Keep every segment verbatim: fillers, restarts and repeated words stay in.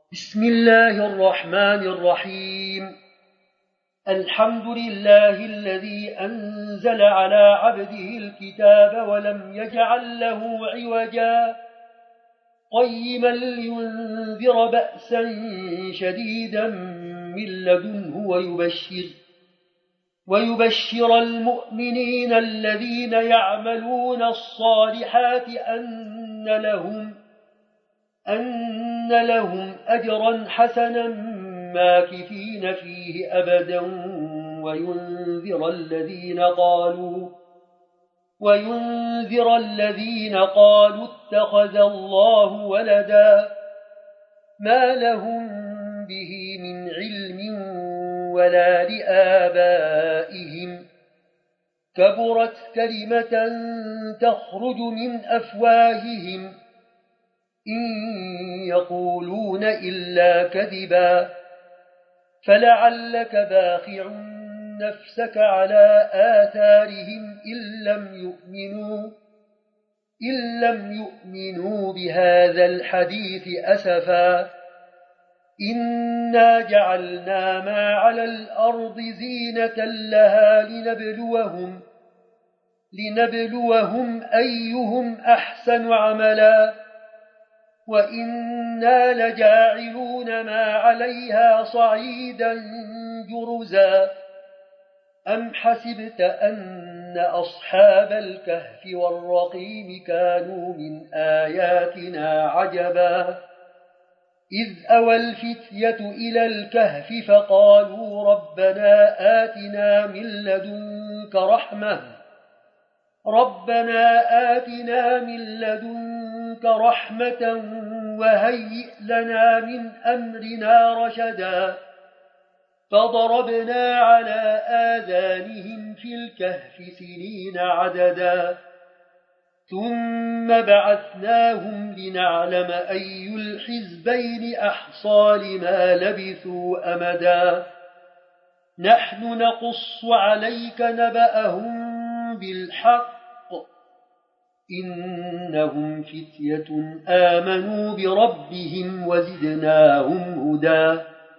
بسم الله الرحمن الرحيم. الحمد لله الذي أنزل على عبده الكتاب ولم يجعل له عوجا قيما لينذر بأسا شديدا من لدنه ويبشر, ويبشر المؤمنين الذين يعملون الصالحات أن لهم, أن لهم أجرا حسنا ماكثين فيه أبدا وينذر الذين قالوا وينذر الذين قالوا اتخذ الله ولدا ما لهم به من علم ولا لآبائهم كبرت كلمة تخرج من أفواههم إن يقولون إلا كذبا فلعلك باخع نفسك على آثارهم إن لم يؤمنوا, إن لم يؤمنوا بهذا الحديث أسفا إنا جعلنا ما على الأرض زينة لها لنبلوهم, لنبلوهم أيهم أحسن عملا وإنا لجاعلون ما عليها صعيدا جرزا أم حسبت أن أصحاب الكهف والرقيم كانوا من آياتنا عجبا إذ أوى الفتية إلى الكهف فقالوا ربنا آتنا من لدنك رحمة ربنا آتنا من لدنك رحمة وهيئ لنا من أمرنا رشدا فضربنا على آذانهم في الكهف سنين عددا ثم بعثناهم لنعلم أي الحزبين أحصى لما لبثوا أمدا نحن نقص عليك نبأهم بالحق إنهم فتية آمنوا بربهم وزدناهم هدى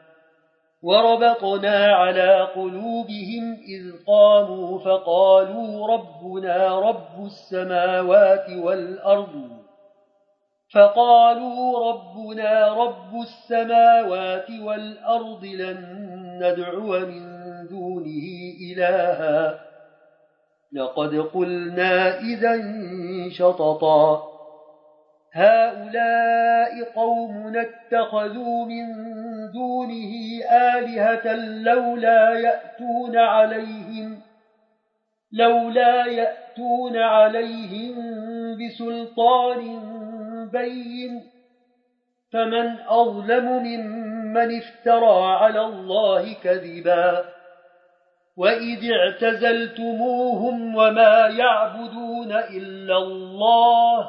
وربطنا على قلوبهم إذ قاموا فقالوا ربنا رب السماوات والأرض فقالوا ربنا رب السماوات والأرض لن ندعو من دونه إلها لقد قلنا إذا شططا هؤلاء قوم اتخذوا من دونه آلهة لولا يأتون عليهم لولا يأتون عليهم بسلطان بين فمن أظلم ممن افترى على الله كذبا وإذ اعتزلتموهم وما يعبدون إلا الله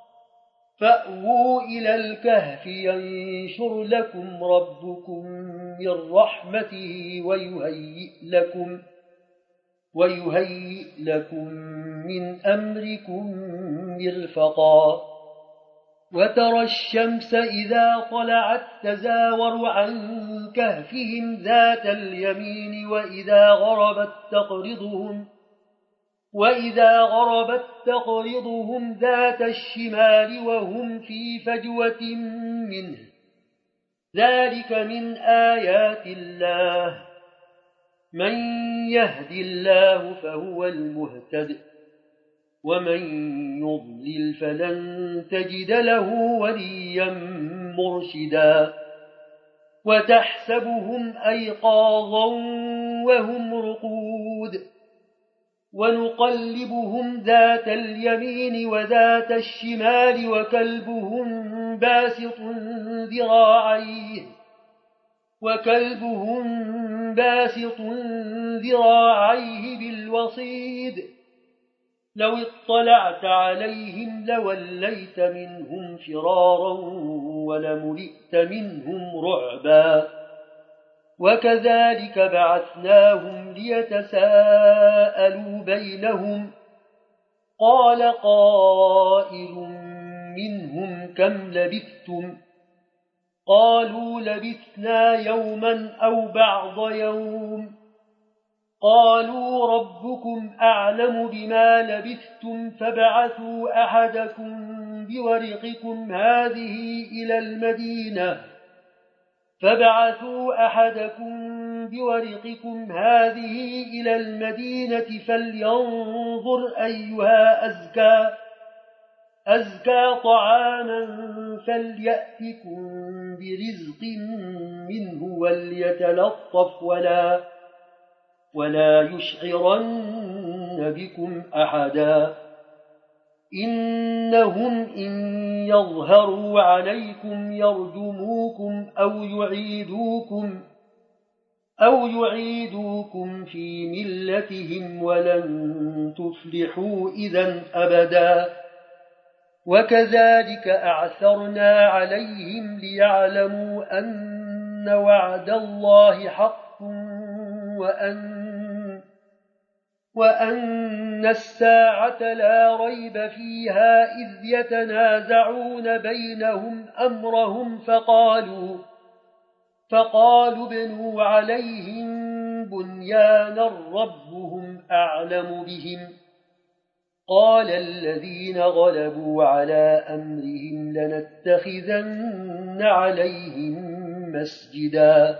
فأووا إلى الكهف ينشر لكم ربكم من رحمته ويهيئ لكم, ويهيئ لكم من أمركم مرفقا وترى الشمس إذا طلعت تزاور عن كهفهم ذات اليمين وإذا غربت تقرضهم وإذا غربت تقرضهم ذات الشمال وهم في فجوة منه ذلك من آيات الله من يهد الله فهو المهتد ومن يضلل فلن تجد له وليا مرشدا وتحسبهم أيقاظا وهم رقود ونقلبهم ذات اليمين وذات الشمال وكلبهم باسط ذراعيه وكلبهم باسط ذراعيه بالوصيد لو اطلعت عليهم لوليت منهم فرارا ولملئت منهم رعبا وكذلك بعثناهم ليتساءلوا بينهم قال قائل منهم كم لبثتم قالوا لبثنا يوما أو بعض يوم قالوا ربكم أعلم بما لبثتم فابعثوا أحدكم بورقكم هذه إلى المدينة فابعثوا أحدكم بورقكم هذه إلى المدينة فلينظر أيها أزكى أزكى طعاما فليأتكم برزق منه وليتلطف ولا ولا يشعرن بكم أحدا إنهم إن يظهروا عليكم يرجموكم أو يعيدوكم أو يعيدوكم في ملتهم ولن تفلحوا إذا أبدا وكذلك أعثرنا عليهم ليعلموا أن وعد الله حق وأن, وأن الساعة لا ريب فيها إذ يتنازعون بينهم أمرهم فقالوا فقالوا ابنوا عليهم بنيانا ربهم أعلم بهم قال الذين غلبوا على أمرهم لنتخذن عليهم مسجدا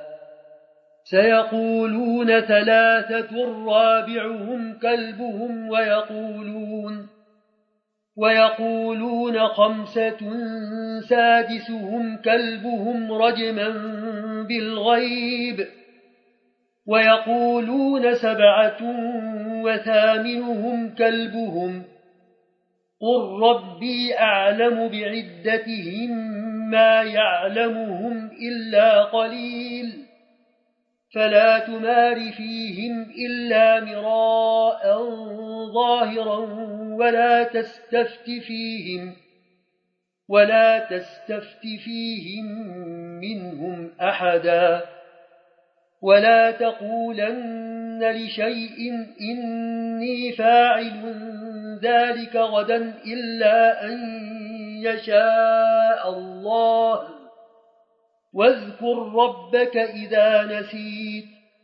سيقولون ثلاثة رابعهم كلبهم ويقولون ويقولون خمسة سادسهم كلبهم رجما بالغيب ويقولون سبعة وثامنهم كلبهم قل ربي أعلم بعدتهم ما يعلمهم إلا قليل فلا تمار فيهم إلا مراء ظاهرا ولا تستفت فيهم ولا تستفت فيهم منهم أحدا ولا تقولن لشيء إني فاعل ذلك غدا إلا أن يشاء الله واذكر ربك إذا نسيت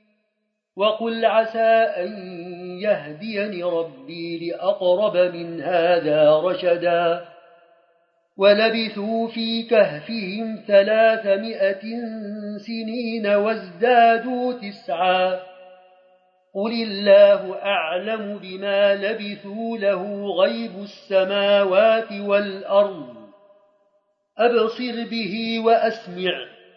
وقل عسى أن يهديني ربي لأقرب من هذا رشدا ولبثوا في كهفهم ثلاثمائة سنين وازدادوا تسعا قل الله أعلم بما لبثوا له غيب السماوات والأرض أبصر به وأسمع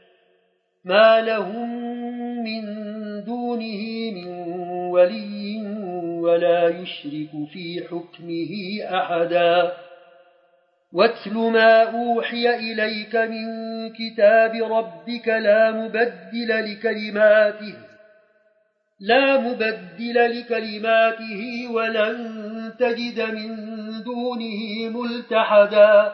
ما لهم من دونه من ولي ولا يشرك في حكمه أحدا واتل ما أوحي إليك من كتاب ربك لا مبدل لكلماته لا مبدل لكلماته ولن تجد من دونه ملتحدا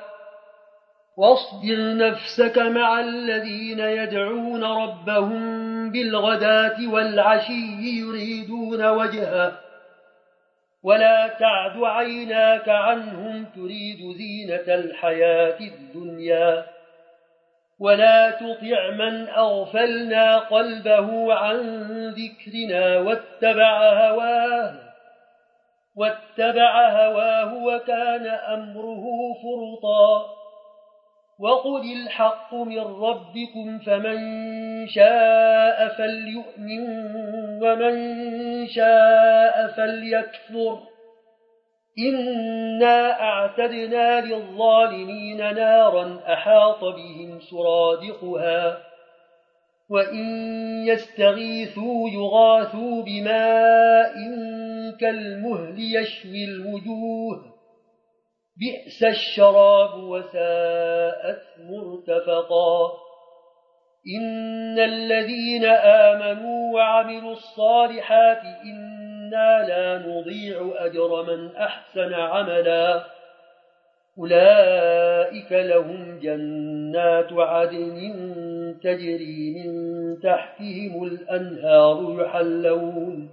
واصبر نفسك مع الذين يدعون ربهم بالغداة والعشي يريدون وجهه ولا تعد عيناك عنهم تريد زينة الحياة الدنيا ولا تطع من أغفلنا قلبه عن ذكرنا واتبع هواه واتبع هواه وكان أمره فرطا وقل الحق من ربكم فمن شاء فليؤمن ومن شاء فليكفر إنا أعتدنا للظالمين نارا أحاط بهم سرادقها وإن يستغيثوا يغاثوا بماء كالمهل يشوي الوجوه بئس الشراب وساءت مرتفقا إن الذين آمنوا وعملوا الصالحات إنا لا نضيع أجر من أحسن عملا أولئك لهم جنات عدن تجري من تحتهم الأنهار يحلون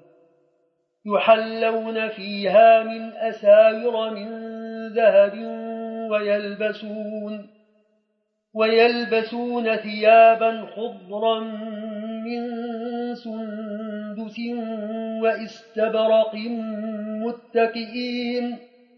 يحلون فيها من أساور من ذهب ويلبسون ويلبسون ثيابا خضرا من سندس واستبرق متكئين,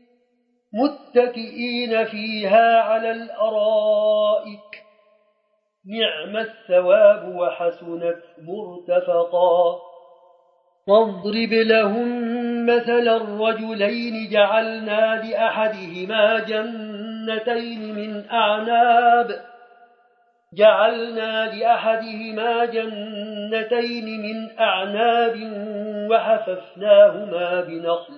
متكئين فيها على الأرائك نعم الثواب وحسنت مرتفقا. واضرب لهم مثل الرجلين جعلنا لأحدهما جنتين من أعناب جعلنا لأحدهما جنتين من أعناب وحففناهما بنخل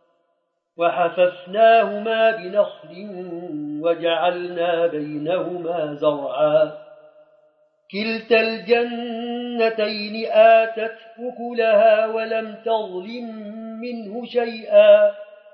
وحففناهما بنخل وجعلنا بينهما زرعا كلتا الجنتين آتت أكلها ولم تظلم منه شيئا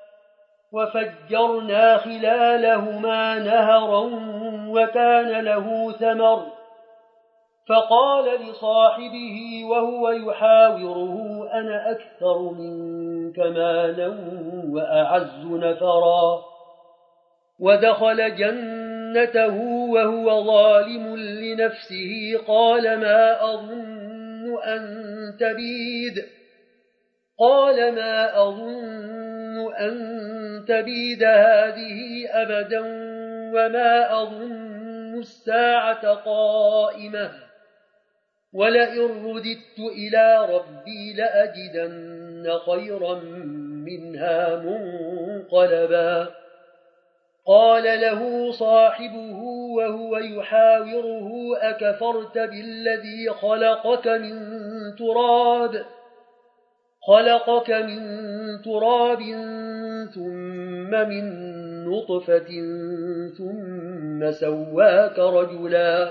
وفجرنا خلالهما نهرا وكان له ثمر فقال لصاحبه وهو يحاوره أنا أكثر منك مالا وأعز نفرا ودخل جنته وهو ظالم لنفسه قال ما أظن أن تبيد قال ما أظن أن تبيد هذه أبدا وما أظن الساعة قائمة ولئن رددت إلى ربي لأجدن خيرا منها منقلبا. قال له صاحبه وهو يحاوره أكفرت بالذي خلقك من تراب خلقك من تراب ثم من نطفة ثم سواك رجلا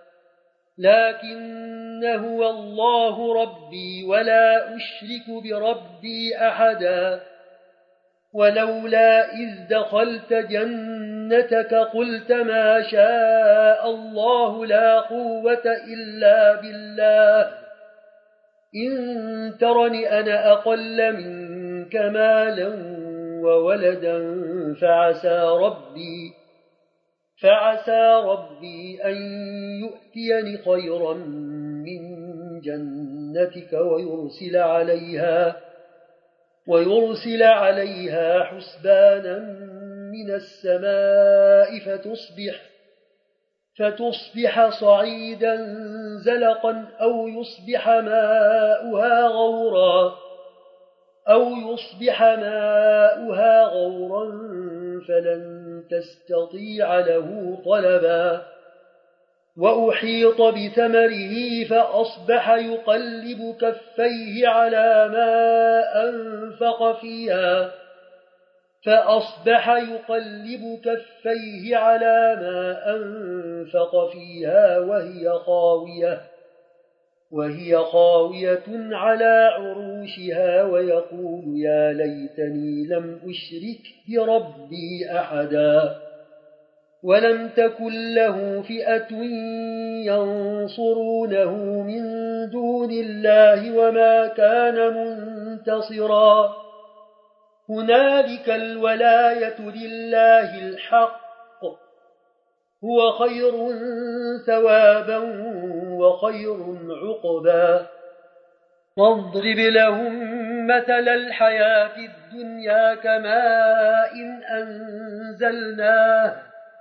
لكن هو الله ربي ولا أشرك بربي أحدا ولولا إذ دخلت جنتك قلت ما شاء الله لا قوة إلا بالله إن ترني أنا أقل منك مالا وولدا فعسى ربي فعسى ربي أن يؤتيني خيرا من جنتك ويرسل عليها ويرسل عليها حسبانا من السماء فتصبح فتصبح صعيدا زلقا أو يصبح ماؤها غورا أو يصبح ماؤها غورا فلن تستطيع له طلبا وأحيط بثمره فأصبح يقلب كفيه على ما أنفق فيها فأصبح يقلب كفيه على ما أنفق فيها وهي خاوية وهي خاوية على عروشها ويقول يا ليتني لم أشرك بربي أحدا ولم تكن له فئة ينصرونه من دون الله وما كان منتصرا هنالك الولاية لله الحق هو خير ثوابا وخير عقبا. واضرب لهم مثل الحياة الدنيا كماء أنزلناه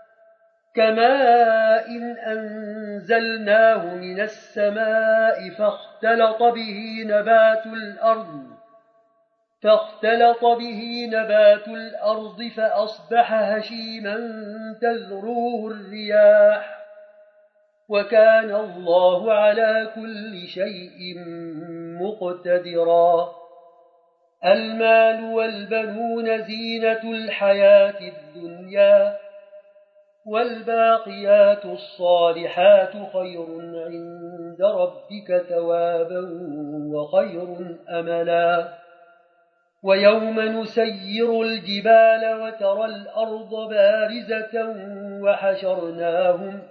كماء أنزلناه من السماء فاختلط به نبات الأرض فاختلط به نبات الأرض فأصبح هشيما تذروه الرياح وكان الله على كل شيء مقتدرا. المال والبنون زينة الحياة الدنيا والباقيات الصالحات خير عند ربك ثوابا وخير أملا. ويوم نسير الجبال وترى الأرض بارزة وحشرناهم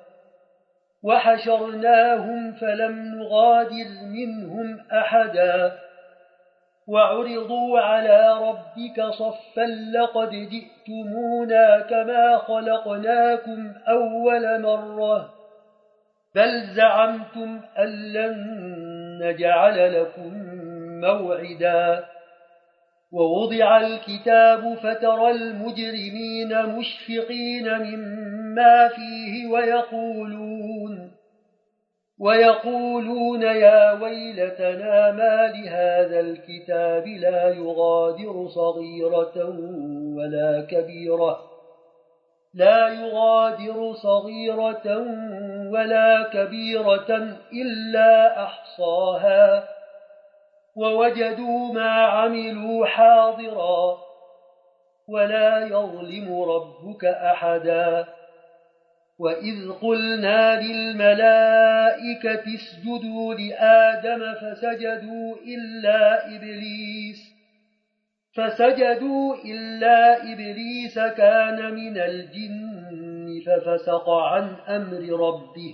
وحشرناهم فلم نغادر منهم أحدا وعرضوا على ربك صفا لقد جئتمونا كما خلقناكم أول مرة بل زعمتم أن لن نجعل لكم موعدا ووضع الكتاب فترى المجرمين مشفقين مما فيه ويقولون ويقولون يا ويلتنا ما لهذا الكتاب لا يغادر صغيرة ولا كبيرة لا يغادر صغيرة ولا كبيرة إلا أحصاها ووجدوا ما عملوا حاضرا ولا يظلم ربك أحدا وإذ قلنا للملائكة اسجدوا لآدم فسجدوا إلا إبليس فسجدوا إلا إبليس كان من الجن ففسق عن أمر ربه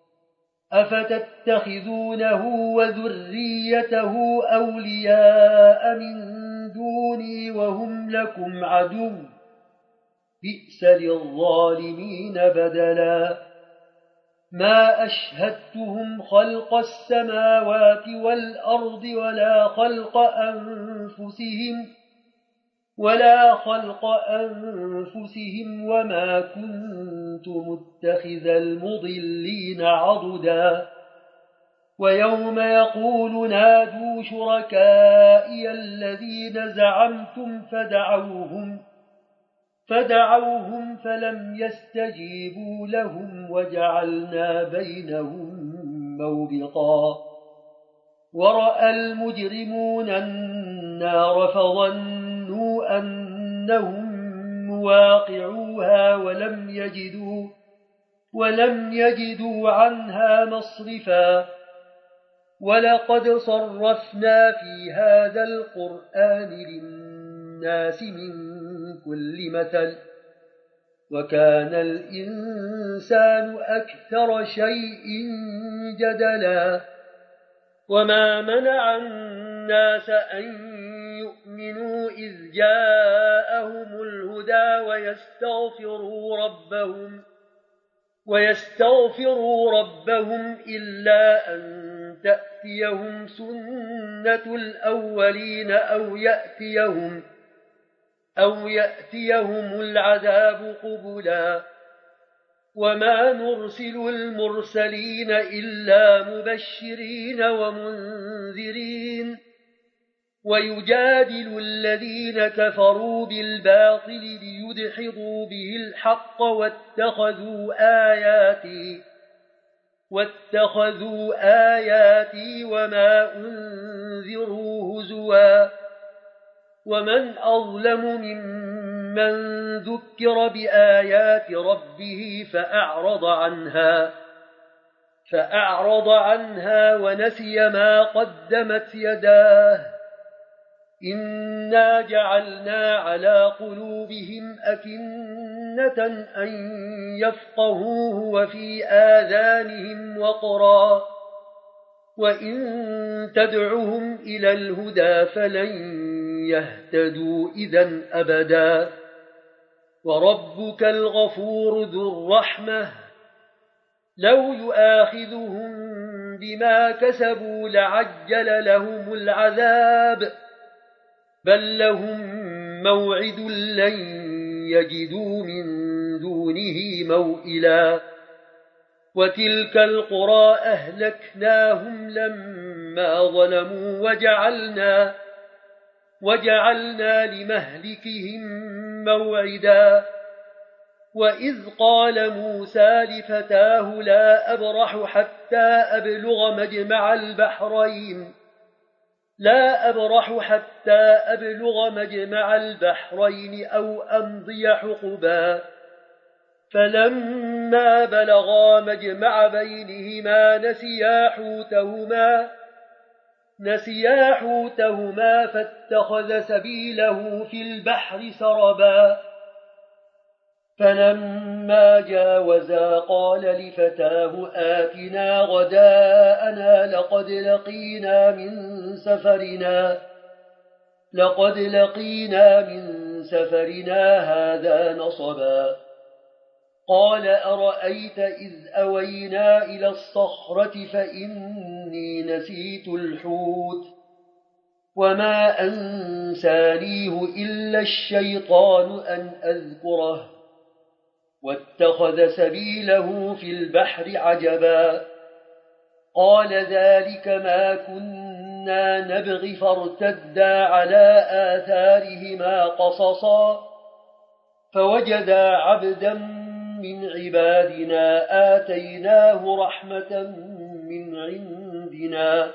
أفتتخذونه وذريته أولياء من دوني وهم لكم عدو بئس للظالمين بدلا ما أشهدتهم خلق السماوات والأرض ولا خلق أنفسهم ولا خلق أنفسهم وما كنت متخذ المضلين عضدا ويوم يقول نادوا شركائي الذين زعمتم فدعوهم فدعوهم فلم يستجيبوا لهم وجعلنا بينهم موبقا ورأى المجرمون النار فظنوا أنهم مواقعوها ولم يجدوا ولم يجدوا عنها مصرفا ولقد صرفنا في هذا القرآن للناس من كل مثل وكان الإنسان أكثر شيء جدلا وما منع الناس أن يؤمنوا إذ جاءهم الهدى ويستغفروا ربهم ويستغفروا ربهم إلا أن تأتيهم سنة الأولين أو يأتيهم أو يأتيهم العذاب قبلا وما نرسل المرسلين إلا مبشرين ومنذرين ويجادل الذين كفروا بالباطل ليدحضوا به الحق واتخذوا آياتي واتخذوا آياتي وما أنذروا هزوا ومن أظلم ممن ذكر بآيات ربه فأعرض عنها فأعرض عنها ونسي ما قدمت يداه إنا جعلنا على قلوبهم أكنة أن يفقهوه وفي آذانهم وقرا وإن تدعهم إلى الهدى فلن يهتدوا إذن أبدا وربك الغفور ذو الرحمة لو يؤاخذهم بما كسبوا لعجل لهم العذاب بل لهم موعد لن يجدوا من دونه موئلا وتلك القرى أهلكناهم لما ظلموا وجعلنا وجعلنا لمهلكهم موعدا وإذ قال موسى لفتاه لا أبرح حتى أبلغ مجمع البحرين لا أبرح حتى أبلغ مجمع البحرين أو أمضي حقبا فلما بلغا مجمع بينهما نسيا حوتهما نسيا حوتهما فاتخذ سبيله في البحر سربا فلما جاوزا قال لفتاه آتنا غداءنا لقد لقينا من سفرنا لقد لقينا من سفرنا هذا نصبا قال أرأيت إذ أوينا إلى الصخرة فإني نسيت الحوت وما أنسانيه إلا الشيطان أن أذكره واتخذ سبيله في البحر عجبا قال ذلك ما كنا نبغي فارتدا على آثارهما قصصا فوجدا عبدا من عبادنا آتيناه رحمة من عندنا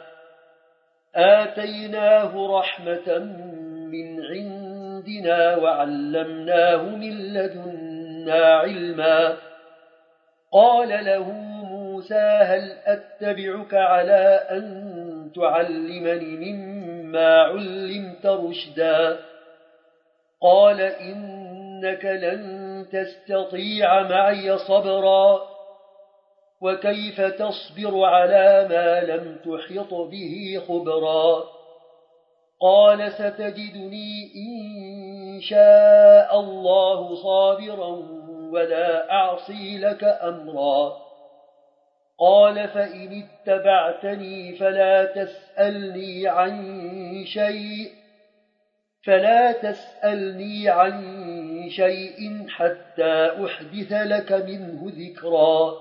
آتيناه رحمة من عندنا وعلمناه من لدنا علما قال له موسى هل أتبعك على أن تعلمني مما علمت رشدا قال إنك لن تستطيع معي صبرا وكيف تصبر على ما لم تحط به خبرا قال ستجدني إن شاء الله صابرا ولا أعصي لك أمرا قال فإن اتبعتني فلا تسألني عن شيء فلا تسألني عن شيء حتى أحدث لك منه ذكرا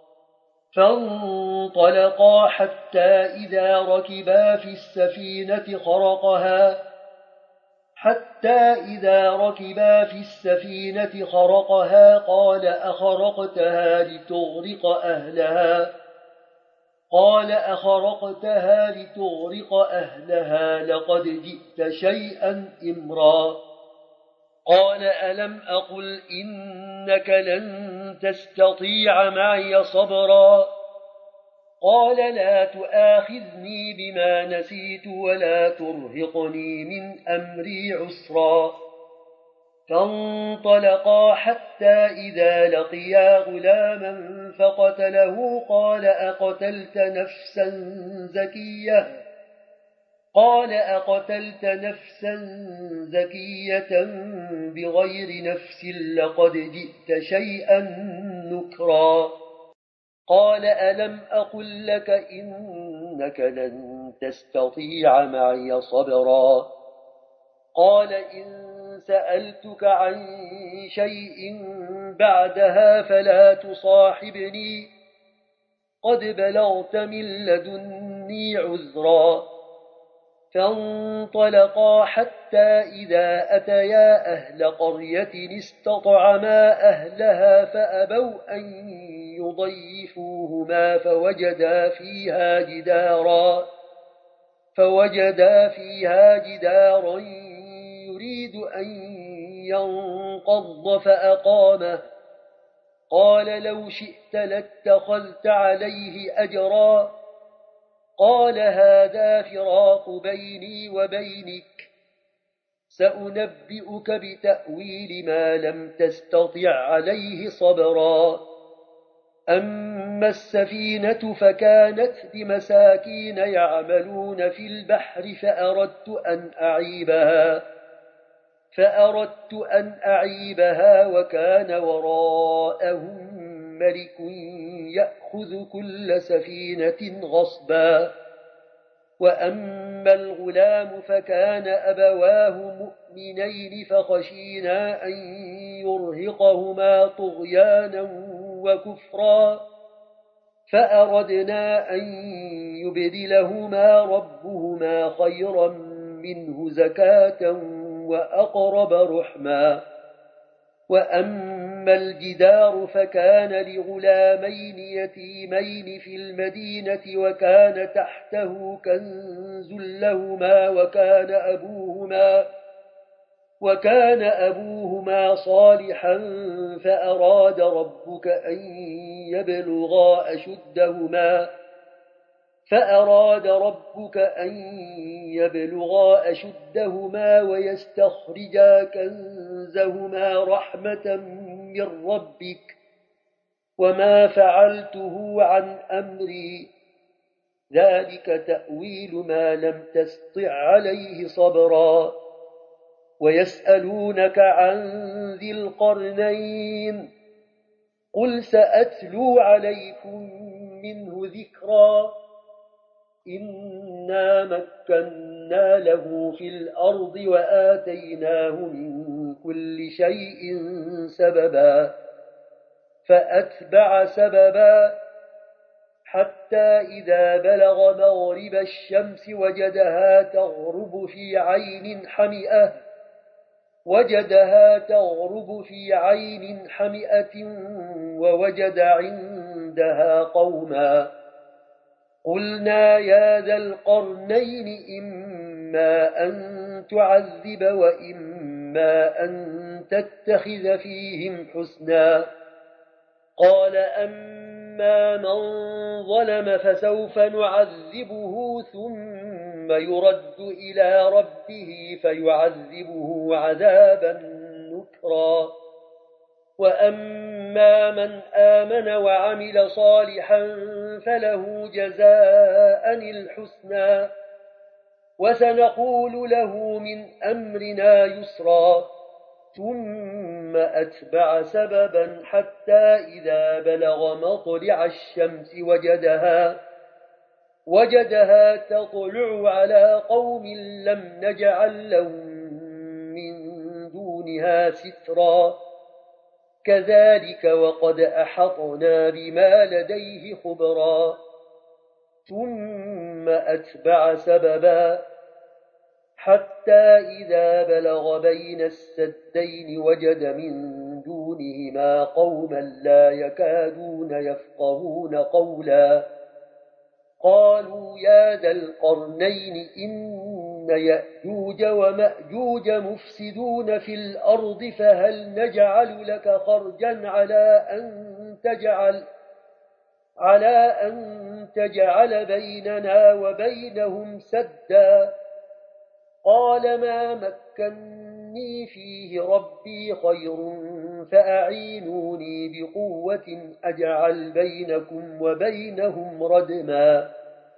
فانطلقا حتى إذا ركبا في السفينة خرقها حتى إذا ركبا في السفينة خرقها قال أخرقتها لتغرق أهلها قال أخرقتها لتغرق أهلها لقد جئت شيئا إمرا قال ألم أقل إنك لن تستطيع معي صبرا قال لا تؤاخذني بما نسيت ولا ترهقني من أمري عسرا فانطلقا حتى إذا لقيا غلاما فقتله قال أقتلت نفسا زكية قال أقتلت نفسا زكية بغير نفس لقد جئت شيئا نكرا قال ألم أقل لك إنك لن تستطيع معي صبرا قال إن سألتك عن شيء بعدها فلا تصاحبني قد بلغت من لدني عذرا فانطلقا حتى إذا أتيا أهل قرية استطعما أهلها فأبوا أن يضيفوهما فوجدا فيها جدارا فوجدا فيها جدارا يريد أن ينقض فأقامه قال لو شئت لاتخذت عليه أجرا قال هذا فراق بيني وبينك سأنبئك بتأويل ما لم تستطع عليه صبرا أما السفينة فكانت لمساكين يعملون في البحر فأردت أن أعيبها فأردت أن أعيبها وكان وراءهم ملك يأخذ كل سفينة غصبا وأما الغلام فكان أبواه مؤمنين فخشينا أن يرهقهما طغيانا وكفرا فأردنا أن يبدلهما ربهما خيرا منه زكاة وأقرب رحما وأما الجدار فكان لغلامين يتيمين في المدينة وكان تحته كنز لهما وكان أبوهما وكان أبوهما صالحا فأراد ربك أن يبلغا أشدهما فأراد ربك أن يبلغا أشدهما ويستخرجا كنزهما رحمة من ربك وما فعلته عن أمري ذلك تأويل ما لم تستطع عليه صبرا ويسألونك عن ذي القرنين قل سأتلو عليكم منه ذكرا إنا مكنا له في الأرض وآتيناه من كل شيء سببا فأتبع سببا حتى إذا بلغ مغرب الشمس وجدها تغرب في عين حمئة وجدها تغرب في عين حمئة ووجد عندها قوما قلنا يا ذا القرنين إما أن تعذب وإما أن تتخذ فيهم حسنا قال أما من ظلم فسوف نعذبه ثم يرد إلى ربه فيعذبه عذابا نكرا وأما من آمن وعمل صالحا فله جزاء الحسنى وسنقول له من أمرنا يسرا ثم أتبع سببا حتى إذا بلغ مطلع الشمس وجدها وجدها تطلع على قوم لم نجعل لهم من دونها سترا كذلك وقد أحطنا بما لديه خبرا ثم أتبع سببا حتى إذا بلغ بين السدين وجد من دونهما قوما لا يكادون يفقهون قولا قالوا يا ذا القرنين إن يأجوج ومأجوج مفسدون في الأرض فهل نجعل لك خرجا على أن تجعل على أن تجعل بيننا وبينهم سدا قال ما مكني فيه ربي خير فأعينوني بقوة أجعل بينكم وبينهم ردما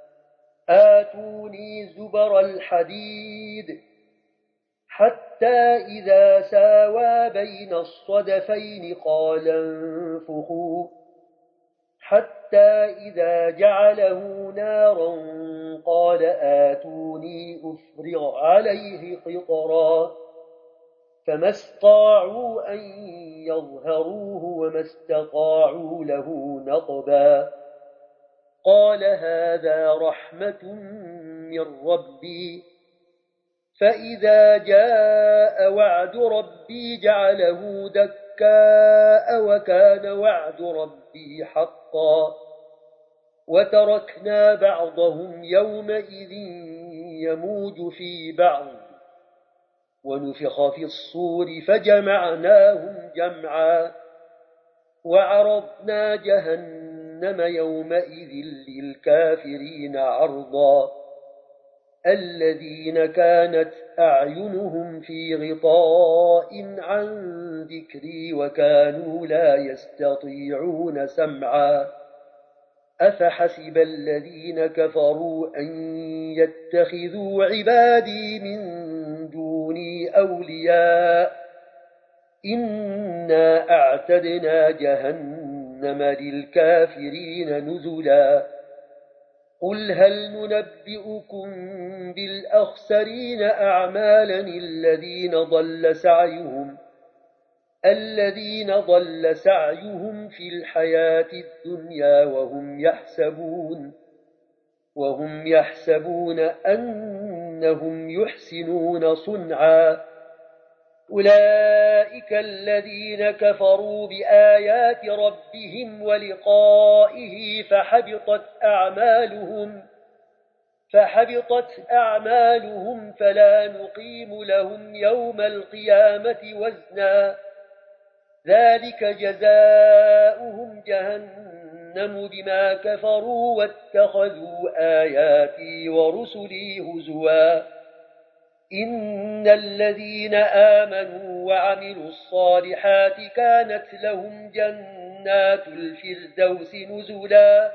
آتوني زبر الحديد حتى إذا ساوى بين الصدفين قال انفخوا حتى إذا جعله نارا قال آتوني أفرغ عليه قطرا فما استطاعوا أن يظهروه وما استطاعوا له نقبا قال هذا رحمة من ربي فإذا جاء وعد ربي جعله دكاء وكان وعد ربي حقا وتركنا بعضهم يومئذ يموج في بعض ونفخ في الصور فجمعناهم جمعا وعرضنا جهنم يومئذ للكافرين عرضا الذين كانت أعينهم في غطاء عن ذكري وكانوا لا يستطيعون سمعا أفحسب الذين كفروا أن يتخذوا عبادي من دوني أولياء إنا أعتدنا جهنم للكافرين نزلا قل هل ننبئكم بالأخسرين أعمالا الذين ضل سعيهم الذين ضل سعيهم في الحياة الدنيا وهم يحسبون وهم يحسبون أنهم يحسنون صنعا أولئك الذين كفروا بآيات ربهم ولقائه فحبطت أعمالهم فحبطت أعمالهم فلا نقيم لهم يوم القيامة وزنا ذلك جزاؤهم جهنم بما كفروا واتخذوا آياتي ورسلي هزوا إن الذين آمنوا وعملوا الصالحات كانت لهم جنات الفردوس نزلا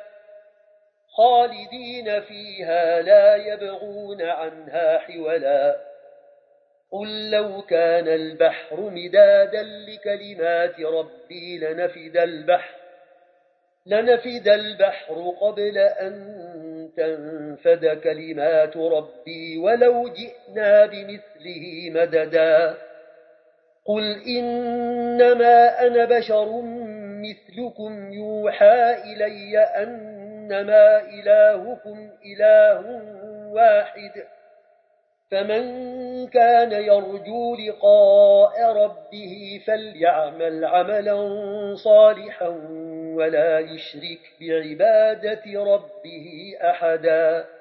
خالدين فيها لا يبغون عنها حولا قل لو كان البحر مدادا لكلمات ربي لنفد البحر لنفد البحر قبل أن تنفد كلمات ربي ولو جئنا بمثله مددا قل إنما أنا بشر مثلكم يوحى إلي أنما إلهكم إله واحد فمن كان يرجو لقاء ربه فليعمل عملا صالحا ولا يشرك بعبادة ربه أحدا